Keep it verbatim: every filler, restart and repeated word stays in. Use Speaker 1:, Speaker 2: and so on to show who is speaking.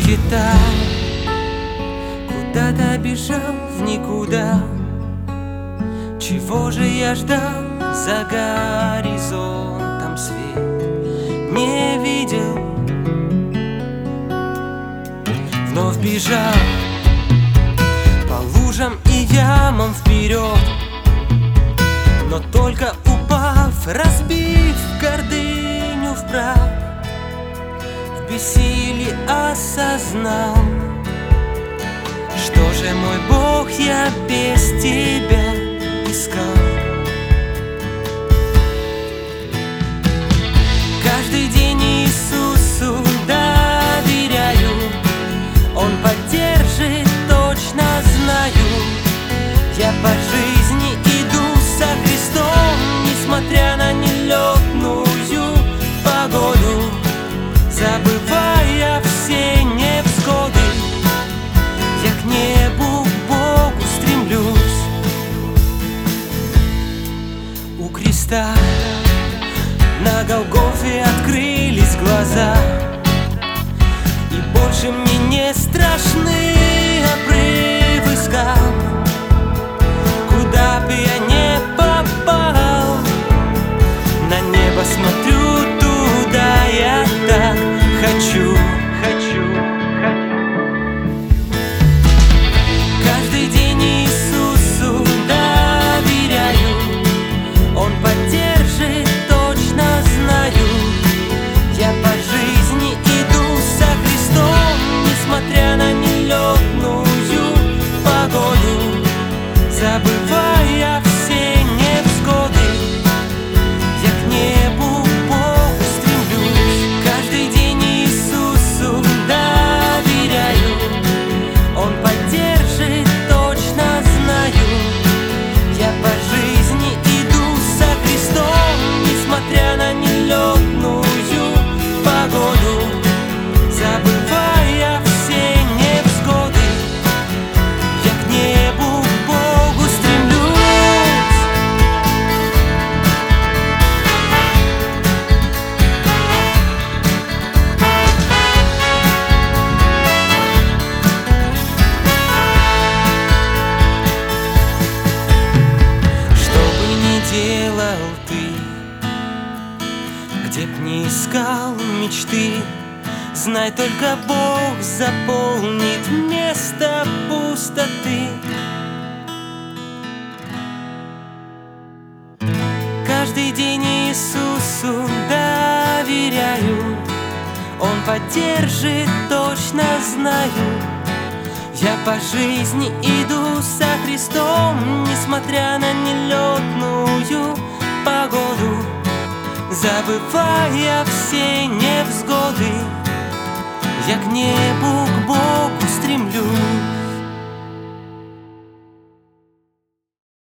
Speaker 1: суета, куда-то бежал в никуда. Чего же я ждал за горизонтом, свет не видел. Вновь бежал по лужам и ямам вперед, но только упав, разбив гордыню в прах, в бессилии осознал, что же, мой Бог, я без тебя искал. Каждый день Иисусу доверяю, Он поддержит, точно знаю. Я по жизни иду со Христом, несмотря на нелетную погоду, забывая все невзгоды. Я к небу, к Богу стремлюсь. У креста на Голгофе открылись глаза, и больше мне не страшны обрывы скал. Куда бы я не попал, на небо смотрю, туда я так хочу, хочу, хочу. Каждый день Иисусу доверяю, Он поддержит, точно знаю. Я по жизни иду со Христом, несмотря на нелетную погоду, забывая все невзгоды. Я к небу, к Богу стремлюсь. Каждый день Иисусу доверяю, Он поддержит, точно знаю. Я по жизни иду со Христом, несмотря на нелетную погоду, забывая все невзгоды. Я к небу, к Богу стремлюсь. Что бы ни делал ты, где б ни искал мечты, знай, только Бог заполнит место пустоты. Каждый день Иисусу доверяю, Он поддержит, точно знаю. Я по жизни иду со Христом, несмотря на нелетную погоду, забывая все невзгоды. Я к небу, к Богу стремлюсь.